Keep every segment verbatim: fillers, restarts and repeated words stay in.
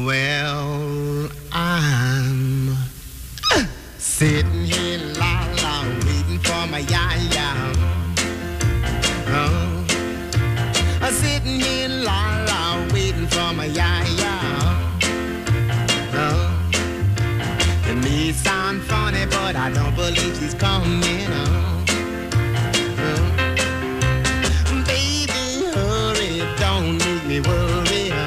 Well, I'm sitting here la la waiting for my ya-ya. Oh, I'm sitting here la la waiting for my ya-ya. Oh, it may sound funny, but I don't believe she's coming. Oh, oh. Baby, hurry, don't make me worry.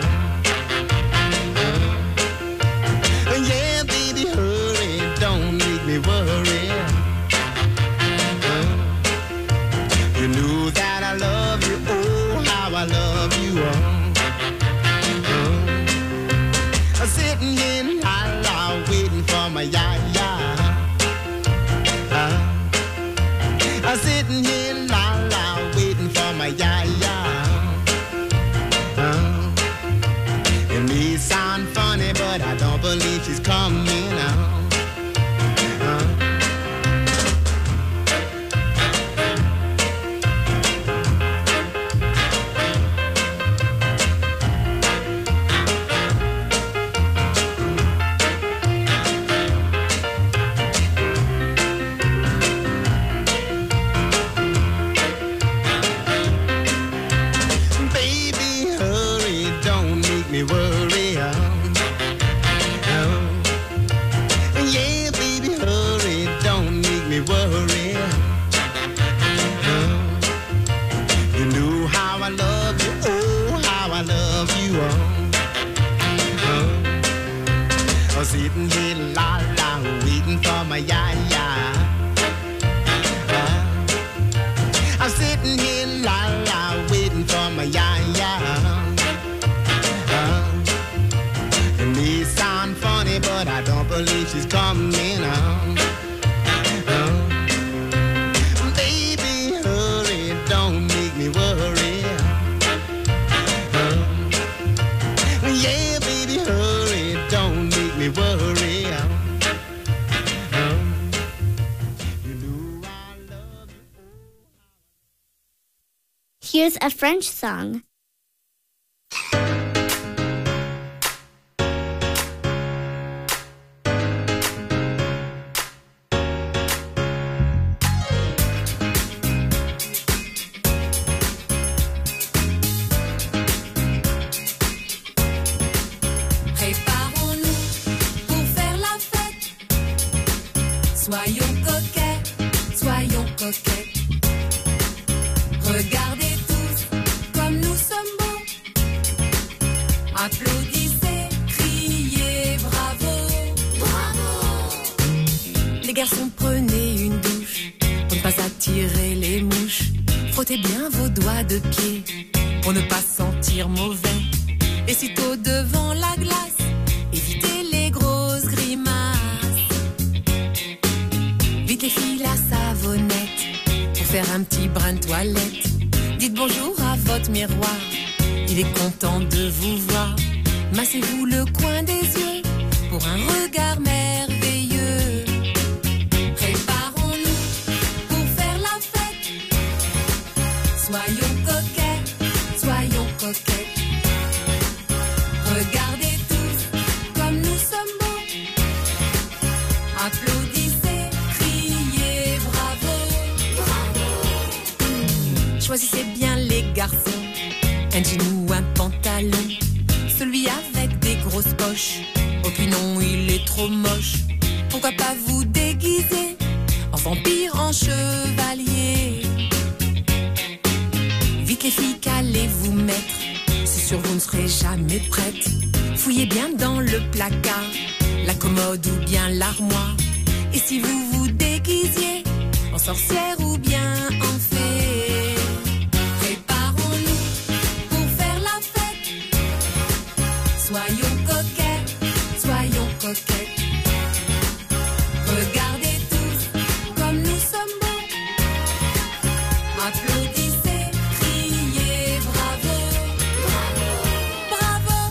Worry. Uh, you knew that I love you, oh, how I love you. Uh, uh, sitting here la la waiting for my ya-ya. Uh, uh, sitting here la la waiting for my ya-ya. Uh, it may sound funny, but I don't believe she's coming out. Sitting here la la waiting for my ya-ya. Uh, I'm sitting here la la waiting for my ya-ya. Uh, it may sound funny, but I don't believe she's coming on. Uh, baby, hurry, don't make me worry. Uh, yeah, baby, hurry, don't make me worry. Uh, you know I love you. Here's a French song. Soyons coquets, soyons coquettes. Regardez tous comme nous sommes beaux. Applaudissez, criez bravo, bravo. Les garçons, prenez une douche pour ne pas attirer les mouches. Frottez bien vos doigts de pied pour ne pas sentir mauvais. Et sitôt devant la glace, évitez les grosses grimaces. Vite les filles, la savonnette pour faire un petit brin de toilette. Dites bonjour à votre miroir, il est content de vous voir. Massez-vous le coin des yeux pour un regard merveilleux. Préparons-nous pour faire la fête. Soyons coquets, soyons coquettes. Regardez tous comme nous sommes beaux. Applaudissez, criez bravo, bravo. Choisissez bien les garçons, un jean ou un pantalon. Celui avec des grosses poches, oh puis non, il est trop moche. Pourquoi pas vous déguiser en vampire, en chevalier? Vite les filles, qu'allez-vous mettre? C'est sûr, vous ne serez jamais prête. Fouillez bien dans le placard, la commode ou bien l'armoire. Et si vous vous déguisiez en sorcière ou bien en fée? Préparons-nous pour faire la fête. Soyons coquets, soyons coquettes. Regardez tous comme nous sommes beaux. Applaudissez, criez bravo, bravo, bravo.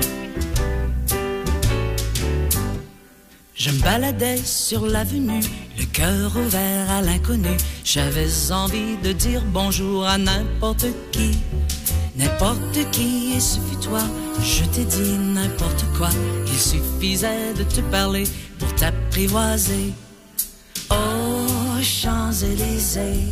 Je me baladais sur l'avenue, le cœur ouvert à l'inconnu. J'avais envie de dire bonjour à n'importe qui, n'importe qui, et ce fut toi. Je t'ai dit n'importe quoi, il suffisait de te parler pour t'apprivoiser. Oh, Champs-Élysées,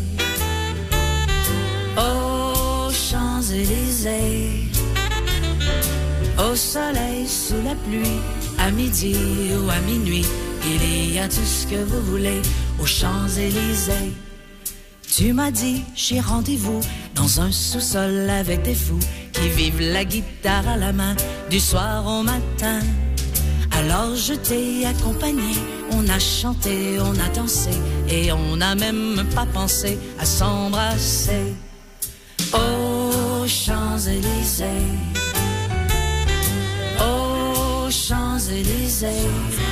oh, Champs-Élysées, au soleil, sous la pluie, à midi ou à minuit, il y a tout ce que vous voulez aux Champs-Élysées. Tu m'as dit, j'ai rendez-vous dans un sous-sol avec des fous qui vivent la guitare à la main du soir au matin. Alors je t'ai accompagné, on a chanté, on a dansé et on n'a même pas pensé à s'embrasser. Oh, Champs-Élysées, oh, Champs-Élysées,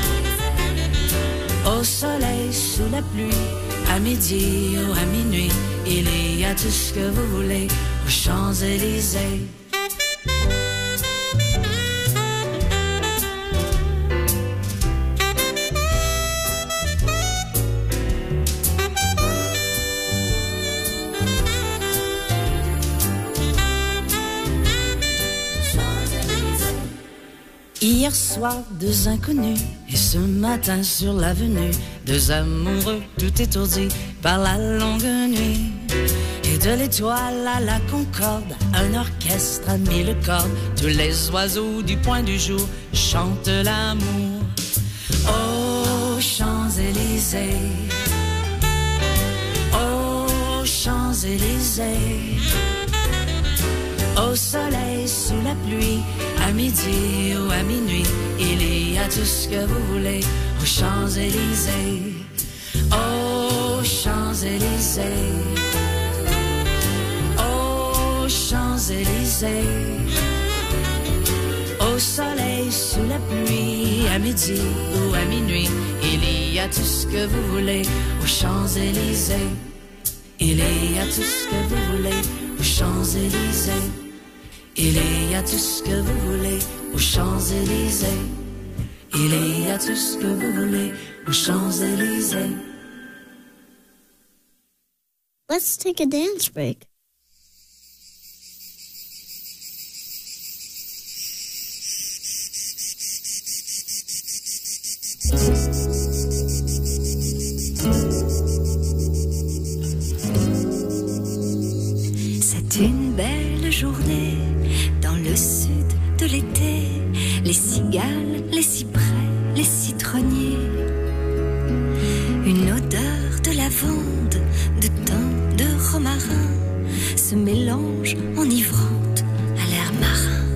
au soleil, sous la pluie, à midi ou à minuit, il y a tout ce que vous voulez aux Champs-Élysées. Hier soir, deux inconnus, et ce matin sur l'avenue, deux amoureux tout étourdis par la longue nuit. Et de l'étoile à la concorde, un orchestre a mis le cordes, tous les oiseaux du point du jour chantent l'amour. Oh, Champs-Élysées, oh, Champs-Élysées, au soleil, sous la pluie, à midi ou à minuit, il y a tout ce que vous voulez aux Champs-Élysées. Oh, Champs-Élysées, oh, Champs-Élysées, au soleil, sous la pluie, à midi ou à minuit, il y a tout ce que vous voulez aux Champs-Élysées. Il y a tout ce que vous voulez aux Champs-Élysées. Il y a tout ce que vous voulez aux Champs-Élysées. Il y a tout ce que vous voulez aux Champs-Élysées. Let's take a dance break. C'est une belle journée dans le sud de l'été, les cigales, les cyprès, les citronniers, une odeur de lavande, de thym, de romarin se mélange enivrante à l'air marin.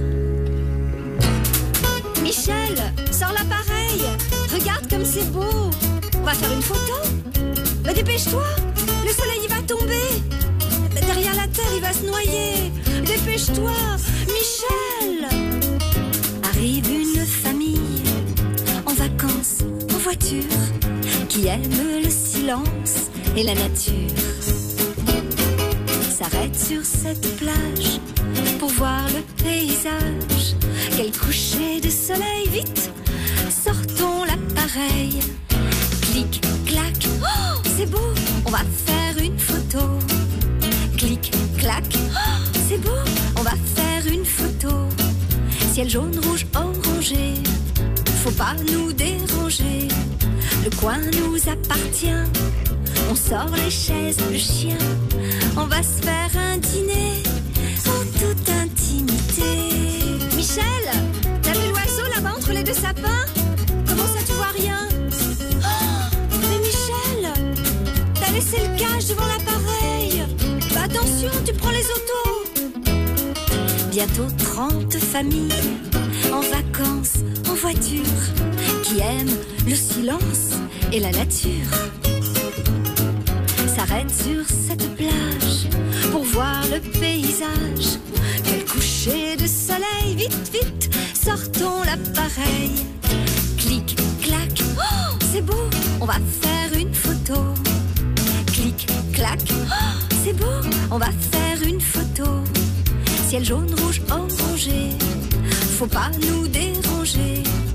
Michel, sors l'appareil, regarde comme c'est beau. On va faire une photo. Bah, dépêche-toi, le soleil il va tomber. Derrière la terre, il va se noyer. Dépêche-toi, Michel. Arrive une famille en vacances, en voiture, qui aime le silence et la nature. S'arrête sur cette plage pour voir le paysage. Quel coucher de soleil, vite, sortons l'appareil. Clic, clac, oh, c'est beau, on va faire une photo. Clic, clac, oh, c'est beau, on va faire une photo. Ciel jaune, rouge, orangé, faut pas nous déranger. Le coin nous appartient, on sort les chaises, le chien. On va se faire un dîner en toute intimité. Michel, t'as vu l'oiseau là-bas entre les deux sapins? Comment ça tu vois rien? Oh, mais Michel, t'as laissé le cage devant l'appareil. Bah attention, tu prends les autos. Bientôt trente familles en vacances, en voiture, qui aiment le silence et la nature. S'arrête sur cette plage pour voir le paysage. Quel coucher de soleil, vite, vite, sortons l'appareil. Clic, clac, oh, c'est beau, on va faire une photo. Clic, clac, oh, c'est beau, on va faire une photo. Ciel jaune, rouge, orangé, faut pas nous déranger.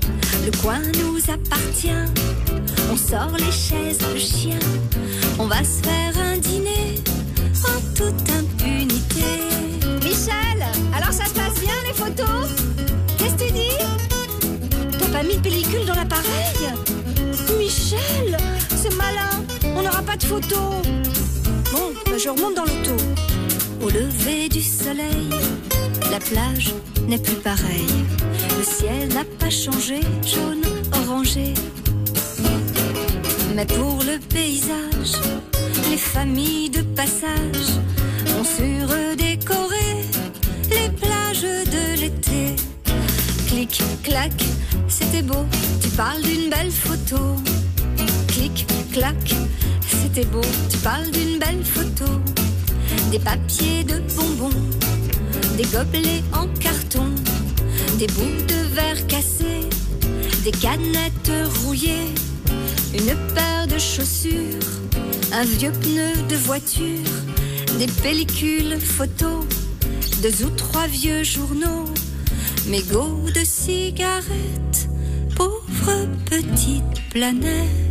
Le coin nous appartient. On sort les chaises, le chien. On va se faire un dîner en toute impunité. Michel, alors ça se passe bien les photos? Qu'est-ce que tu dis? T'as pas mis de pellicule dans l'appareil? Michel, c'est malin, on n'aura pas de photos. Bon, bah je remonte dans l'auto. Au lever du soleil, la plage n'est plus pareille. Le ciel n'a pas changé, jaune, orangé. Mais pour le paysage, les familles de passage ont su redécorer les plages de l'été. Clic, clac, c'était beau, tu parles d'une belle photo. Clic, clac, c'était beau, tu parles d'une belle photo. Des papiers de bonbons, des gobelets en carton, des bouts de verre cassés, des canettes rouillées, une paire de chaussures, un vieux pneu de voiture, des pellicules photos, deux ou trois vieux journaux, mégots de cigarettes, pauvre petite planète.